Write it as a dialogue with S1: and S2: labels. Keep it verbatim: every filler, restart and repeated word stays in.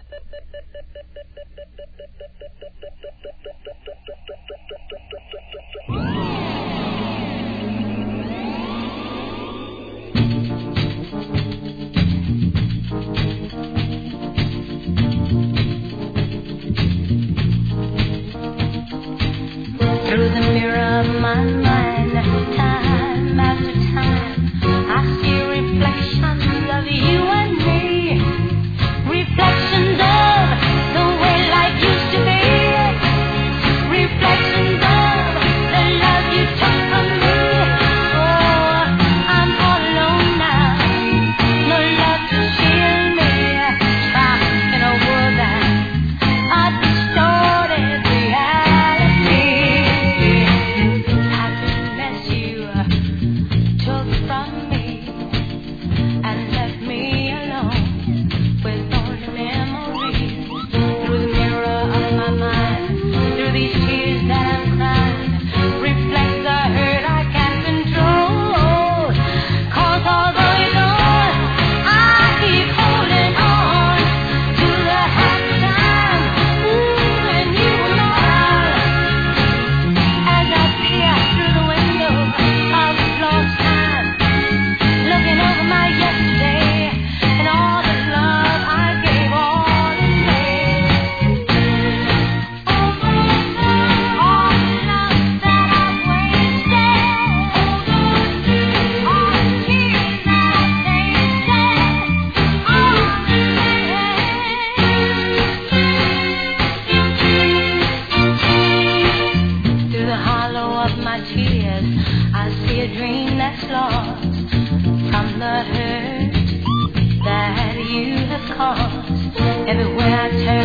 S1: Through the mirror of my mind, time after time, I see reflections of you and me. Reflections of the way life used to be. Reflections of the love you took from me. Oh, I'm all alone now. No love to shield me. Trapped in a world that a distorted reality. Happiness you took from me and left me alone with only memories. Through the mirror of my mind, through these tears that I'm crying, reflects the hurt I can't control. 'Cause although you're gone, I keep holding on to the happy time. Ooh, when you were mine. As I peer through the window of lost time, looking over my yesterday and all the love I gave all in vain. All the love that I've wasted, all the tears that I've tasted, all through the hollow of my tears, I see a dream that's lost from the hurt that you have caused. Everywhere I turn